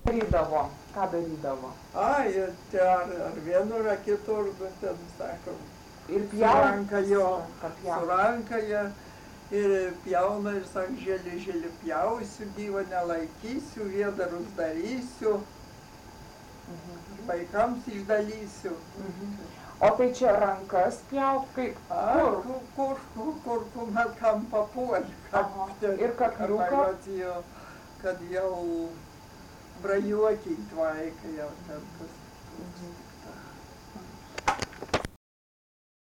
darydavo? Ką darydavo? Ai, ar vienur, ar kitur, bet ten, sakom, Ir pjauna? suranka jo, suranka ją ir pjauna ir sak, žėlį pjausiu, gyvo nelaikysiu, vėdarus darysiu, vaikams išdalysiu. O tai čia rankas pjauk, kaip? Kur kuomet kam papuolė. Ir kakliuką? Kad jau brajuokint vaiką jau ten kas.